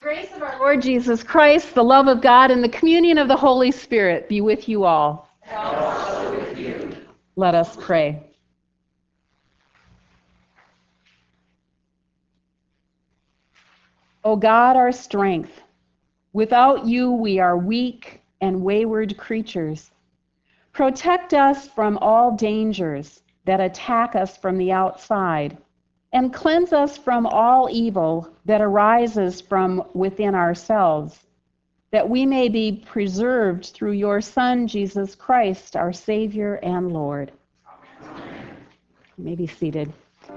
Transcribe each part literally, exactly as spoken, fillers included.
Grace of our Lord Jesus Christ, the love of God, and the communion of the Holy Spirit be with you all. And also with you. Let us pray. O God, our strength, without you we are weak and wayward creatures. Protect us from all dangers that attack us from the outside, and cleanse us from all evil that arises from within ourselves, that we may be preserved through your Son, Jesus Christ, our Savior and Lord. Amen. You may be seated.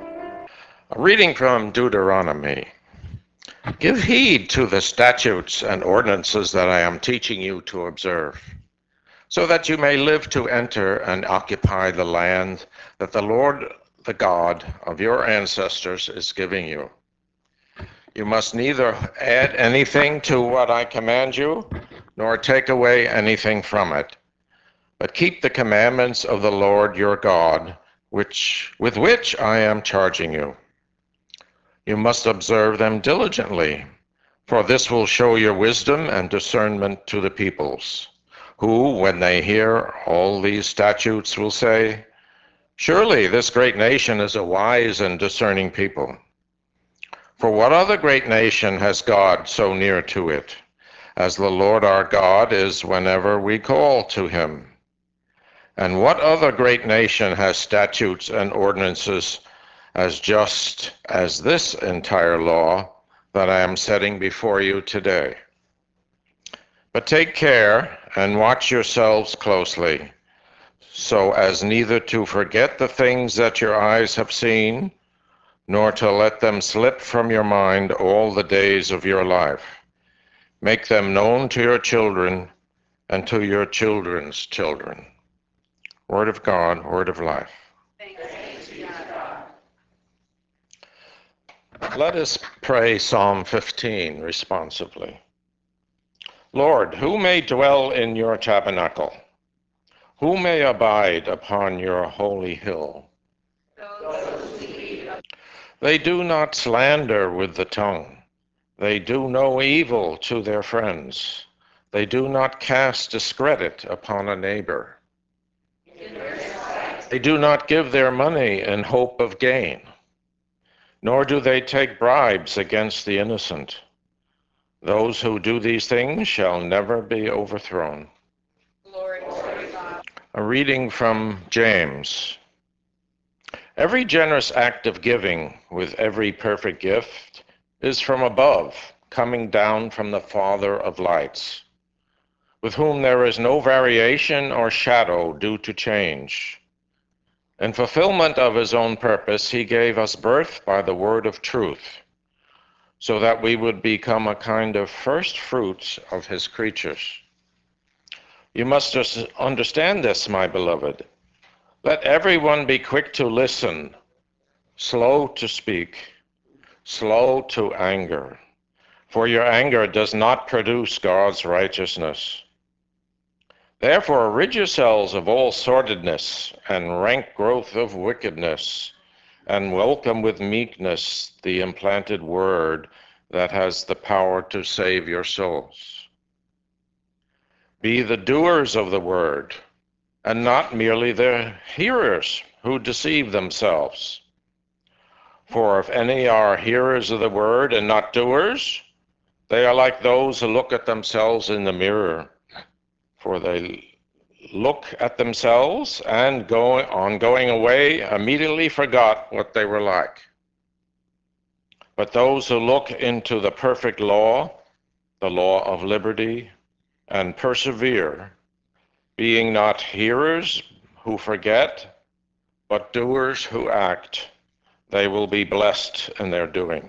A reading from Deuteronomy. Give heed to the statutes and ordinances that I am teaching you to observe, so that you may live to enter and occupy the land that the Lord, the God of your ancestors, is giving you. You must neither add anything to what I command you, nor take away anything from it, but keep the commandments of the Lord your God, which with which I am charging you. You must observe them diligently, for this will show your wisdom and discernment to the peoples, who, when they hear all these statutes, will say, surely this great nation is a wise and discerning people. For what other great nation has God so near to it, as the Lord our God is whenever we call to him? And what other great nation has statutes and ordinances as just as this entire law that I am setting before you today? But take care and watch yourselves closely, so as neither to forget the things that your eyes have seen, nor to let them slip from your mind all the days of your life. Make them known to your children and to your children's children. Word of God, word of life. Thanks be to God. Let us pray Psalm fifteen responsively. Lord, who may dwell in your tabernacle? Who may abide upon your holy hill? Those who lead. They do not slander with the tongue. They do no evil to their friends. They do not cast discredit upon a neighbor. In their sight. They do not give their money in hope of gain, nor do they take bribes against the innocent. Those who do these things shall never be overthrown. Glory to God. A reading from James. Every generous act of giving with every perfect gift is from above, coming down from the Father of lights, with whom there is no variation or shadow due to change. In fulfillment of his own purpose, he gave us birth by the word of truth, so that we would become a kind of first fruits of his creatures. You must understand this, my beloved. Let everyone be quick to listen, slow to speak, slow to anger, for your anger does not produce God's righteousness. Therefore, rid yourselves of all sordidness and rank growth of wickedness, and welcome with meekness the implanted word that has the power to save your souls. Be the doers of the word, and not merely the hearers who deceive themselves. For if any are hearers of the word and not doers, they are like those who look at themselves in the mirror. For they look at themselves and go, on going away immediately forgot what they were like. But those who look into the perfect law, the law of liberty, and persevere, being not hearers who forget, but doers who act, they will be blessed in their doing.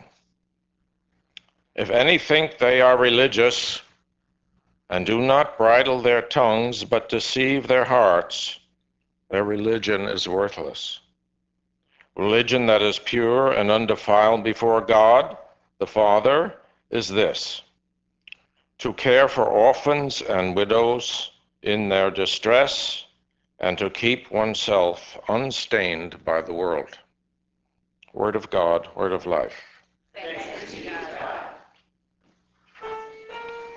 If any think they are religious and do not bridle their tongues but deceive their hearts, their religion is worthless. Religion that is pure and undefiled before God, the Father, is this: to care for orphans and widows in their distress, and to keep oneself unstained by the world. Word of God, word of life. Thanks be to God.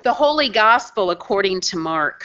The Holy Gospel according to Mark.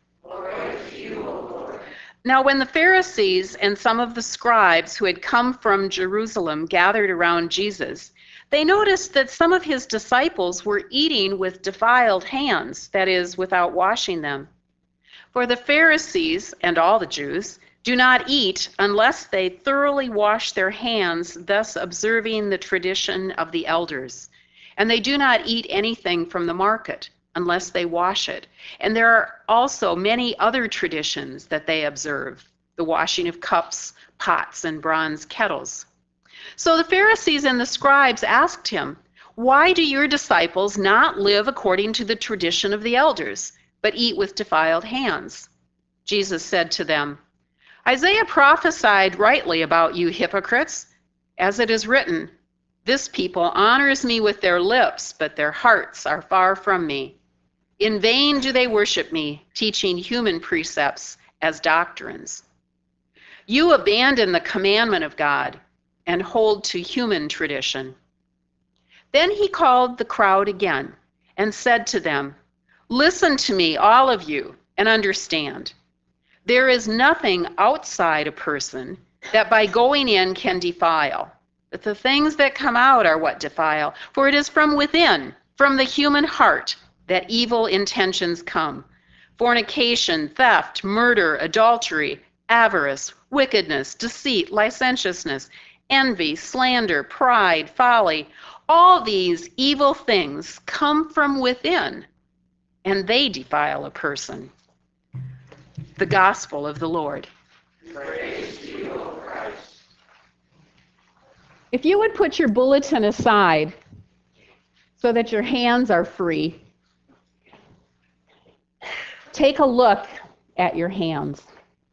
Now when the Pharisees and some of the scribes who had come from Jerusalem gathered around Jesus, they noticed that some of his disciples were eating with defiled hands, that is, without washing them. For the Pharisees, and all the Jews, do not eat unless they thoroughly wash their hands, thus observing the tradition of the elders. And they do not eat anything from the market unless they wash it. And there are also many other traditions that they observe, the washing of cups, pots, and bronze kettles. So the Pharisees and the scribes asked him, "Why do your disciples not live according to the tradition of the elders, but eat with defiled hands?" Jesus said to them, "Isaiah prophesied rightly about you hypocrites, as it is written, 'This people honors me with their lips, but their hearts are far from me. In vain do they worship me, teaching human precepts as doctrines.' You abandon the commandment of God and hold to human tradition." Then he called the crowd again and said to them, "Listen to me, all of you, and understand. There is nothing outside a person that by going in can defile. But the things that come out are what defile, for it is from within, from the human heart, that evil intentions come: fornication, theft, murder, adultery, avarice, wickedness, deceit, licentiousness, envy, slander, pride, folly. All these evil things come from within, and they defile a person." The Gospel of the Lord. Praise to you, O Christ. If you would put your bulletin aside so that your hands are free, take a look at your hands.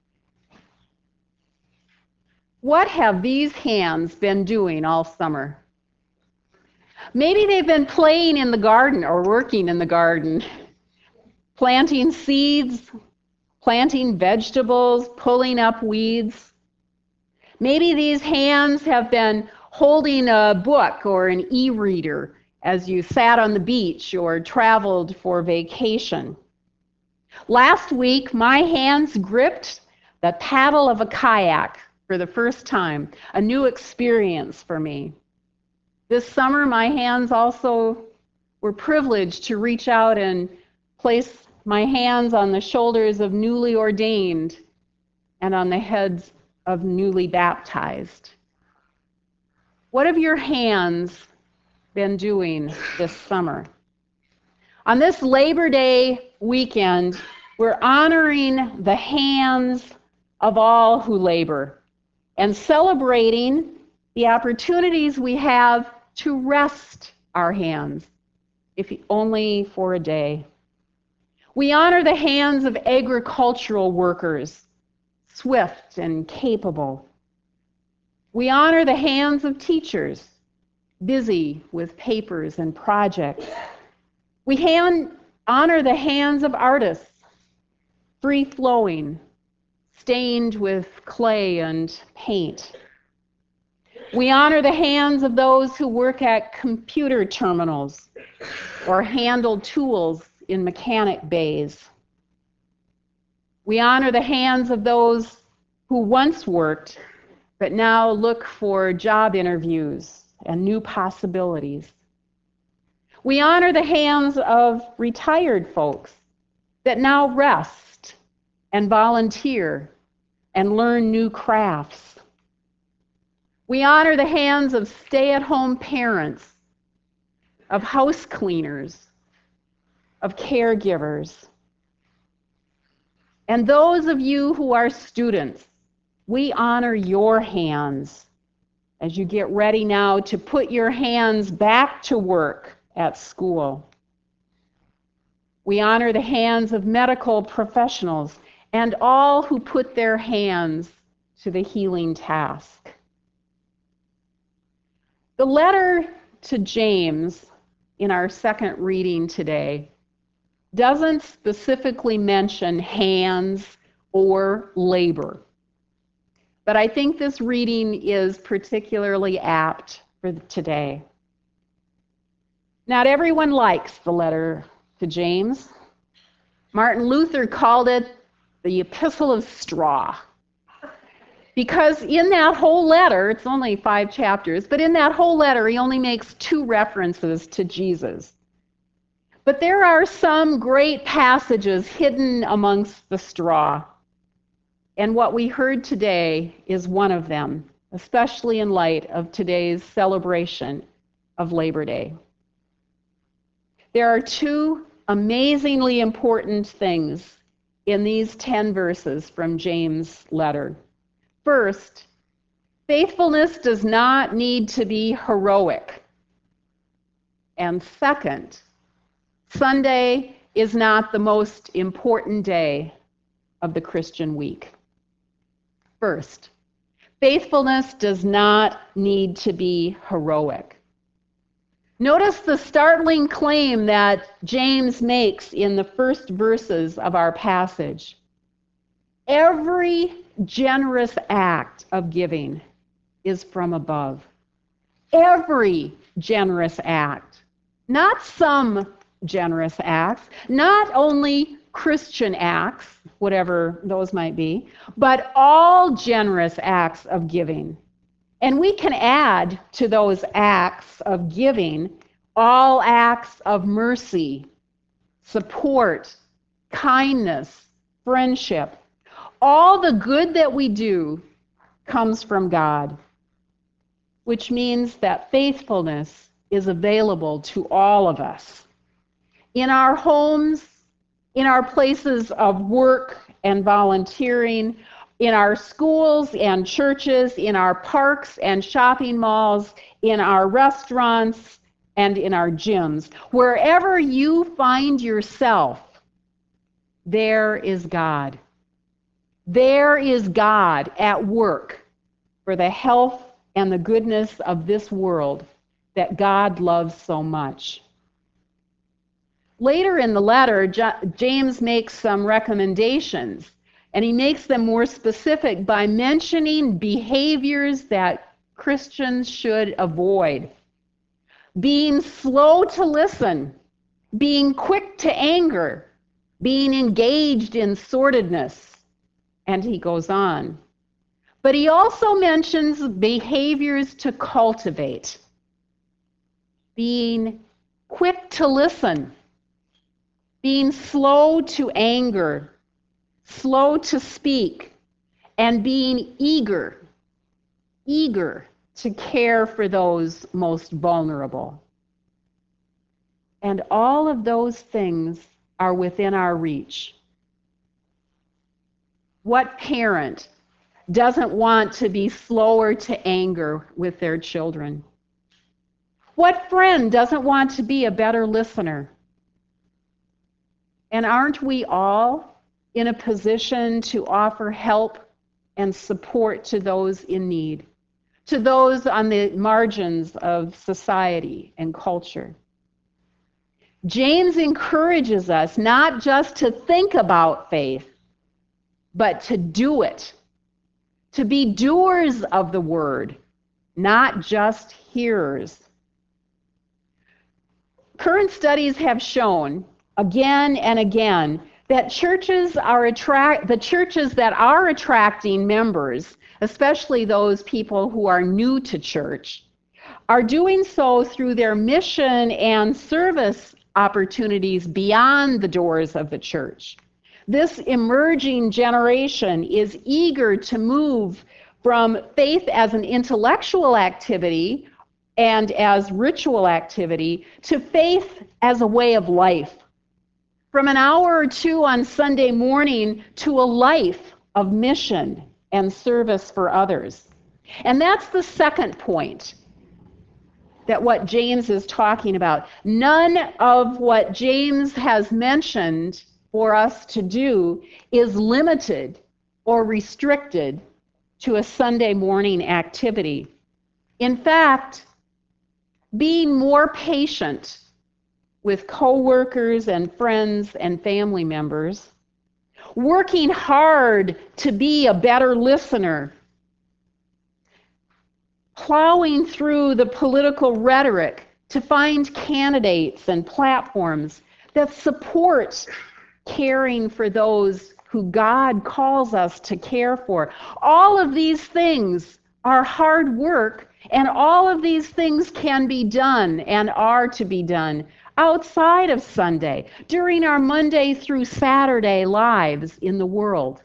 What have these hands been doing all summer? Maybe they've been playing in the garden or working in the garden, planting seeds, planting vegetables, pulling up weeds. Maybe these hands have been holding a book or an e-reader as you sat on the beach or traveled for vacation. Last week, my hands gripped the paddle of a kayak for the first time, a new experience for me. This summer, my hands also were privileged to reach out and place my hands on the shoulders of newly ordained and on the heads of newly baptized. What have your hands been doing this summer? On this Labor Day weekend, we're honoring the hands of all who labor and celebrating the opportunities we have to rest our hands, if only for a day. We honor the hands of agricultural workers, swift and capable. We honor the hands of teachers, busy with papers and projects. We hand, honor the hands of artists, free-flowing, stained with clay and paint. We honor the hands of those who work at computer terminals or handle tools in mechanic bays. We honor the hands of those who once worked but now look for job interviews and new possibilities. We honor the hands of retired folks that now rest and volunteer and learn new crafts. We honor the hands of stay-at-home parents, of house cleaners, of caregivers. And those of you who are students, we honor your hands as you get ready now to put your hands back to work at school. We honor the hands of medical professionals and all who put their hands to the healing task. The letter to James in our second reading today doesn't specifically mention hands or labor, but I think this reading is particularly apt for today. Not everyone likes the letter to James. Martin Luther called it the Epistle of Straw. Because in that whole letter, it's only five chapters, but in that whole letter, he only makes two references to Jesus. But there are some great passages hidden amongst the straw. And what we heard today is one of them, especially in light of today's celebration of Labor Day. There are two amazingly important things in these ten verses from James' letter. First, faithfulness does not need to be heroic. And second, Sunday is not the most important day of the Christian week. First, faithfulness does not need to be heroic. Notice the startling claim that James makes in the first verses of our passage. Every generous act of giving is from above. Every generous act, not some generous acts, not only Christian acts, whatever those might be, but all generous acts of giving. And we can add to those acts of giving all acts of mercy, support, kindness, friendship. All the good that we do comes from God, which means that faithfulness is available to all of us. In our homes, in our places of work and volunteering, in our schools and churches, in our parks and shopping malls, in our restaurants, and in our gyms. Wherever you find yourself, there is God. There is God at work for the health and the goodness of this world that God loves so much. Later in the letter, James makes some recommendations, and he makes them more specific by mentioning behaviors that Christians should avoid. Being slow to listen, being quick to anger, being engaged in sordidness, and he goes on. But he also mentions behaviors to cultivate. Being quick to listen, being slow to anger, slow to speak, and being eager, eager to care for those most vulnerable. And all of those things are within our reach. What parent doesn't want to be slower to anger with their children? What friend doesn't want to be a better listener? And aren't we all in a position to offer help and support to those in need, to those on the margins of society and culture? James encourages us not just to think about faith, but to do it, to be doers of the word, not just hearers. Current studies have shown again and again that churches are attract the churches that are attracting members, especially those people who are new to church, are doing so through their mission and service opportunities beyond the doors of the church. This emerging generation is eager to move from faith as an intellectual activity and as ritual activity to faith as a way of life. From an hour or two on Sunday morning to a life of mission and service for others. And that's the second point that what James is talking about. None of what James has mentioned for us to do is limited or restricted to a Sunday morning activity. In fact, being more patient with coworkers and friends and family members, working hard to be a better listener, plowing through the political rhetoric to find candidates and platforms that support caring for those who God calls us to care for. All of these things are hard work, and all of these things can be done and are to be done outside of Sunday, during our Monday through Saturday lives in the world.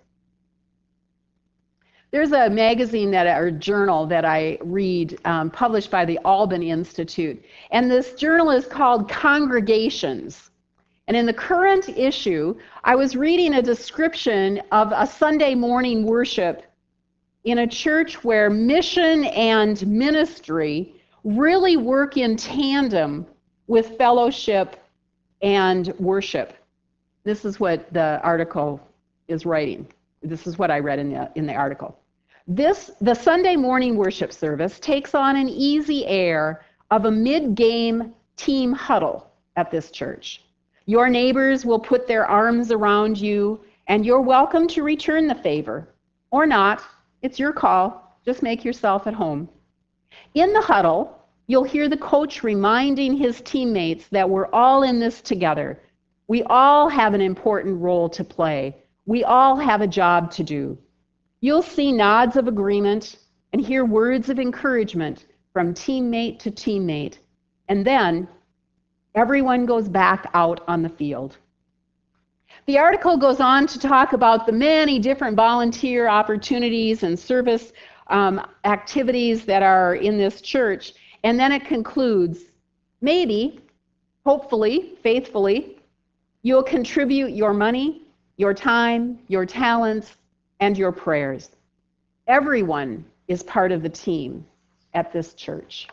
There's a magazine that, or journal that I read, um, published by the Alban Institute, and this journal is called Congregations. And in the current issue, I was reading a description of a Sunday morning worship in a church where mission and ministry really work in tandem with fellowship and worship. This is what the article is writing. This is what I read in the, in the article. This, the Sunday morning worship service takes on an easy air of a mid-game team huddle at this church. Your neighbors will put their arms around you, and you're welcome to return the favor. Or not. It's your call. Just make yourself at home. In the huddle, you'll hear the coach reminding his teammates that we're all in this together. We all have an important role to play. We all have a job to do. You'll see nods of agreement and hear words of encouragement from teammate to teammate. And then everyone goes back out on the field. The article goes on to talk about the many different volunteer opportunities and service um, activities that are in this church. And then it concludes, maybe, hopefully, faithfully, you'll contribute your money, your time, your talents, and your prayers. Everyone is part of the team at this church.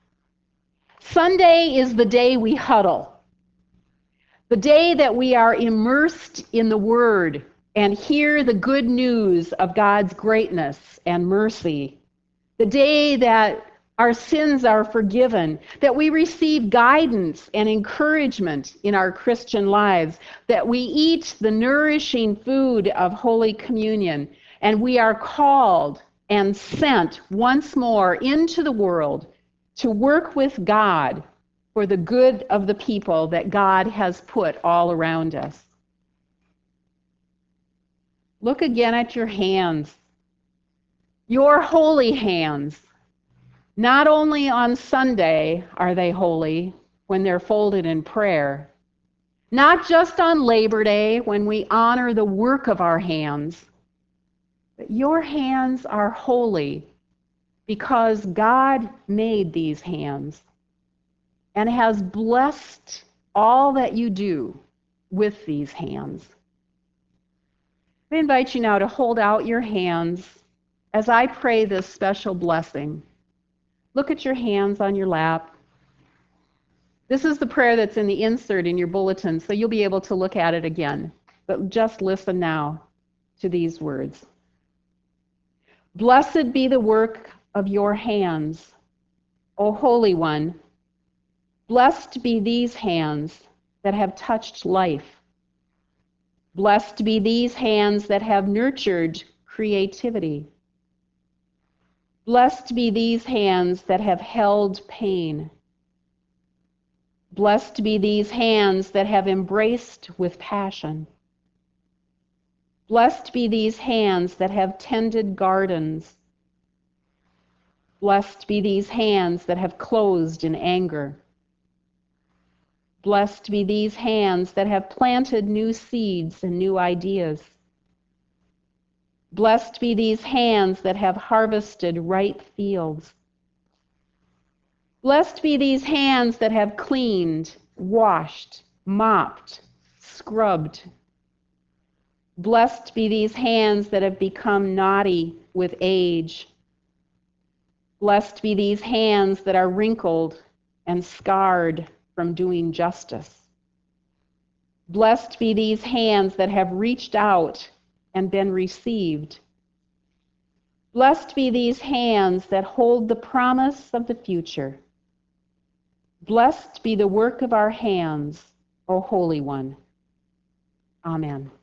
Sunday is the day we huddle, the day that we are immersed in the Word and hear the good news of God's greatness and mercy, the day that our sins are forgiven, that we receive guidance and encouragement in our Christian lives, that we eat the nourishing food of Holy Communion, and we are called and sent once more into the world to work with God for the good of the people that God has put all around us. Look again at your hands, your holy hands. Not only on Sunday are they holy when they're folded in prayer, not just on Labor Day when we honor the work of our hands, but your hands are holy because God made these hands and has blessed all that you do with these hands. I invite you now to hold out your hands as I pray this special blessing. Look at your hands on your lap. This is the prayer that's in the insert in your bulletin, so you'll be able to look at it again. But just listen now to these words. Blessed be the work of your hands, O Holy One. Blessed be these hands that have touched life. Blessed be these hands that have nurtured creativity. Blessed be these hands that have held pain. Blessed be these hands that have embraced with passion. Blessed be these hands that have tended gardens. Blessed be these hands that have closed in anger. Blessed be these hands that have planted new seeds and new ideas. Blessed be these hands that have harvested ripe fields. Blessed be these hands that have cleaned, washed, mopped, scrubbed. Blessed be these hands that have become knotty with age. Blessed be these hands that are wrinkled and scarred from doing justice. Blessed be these hands that have reached out and been received. Blessed be these hands that hold the promise of the future. Blessed be the work of our hands, O Holy One. Amen.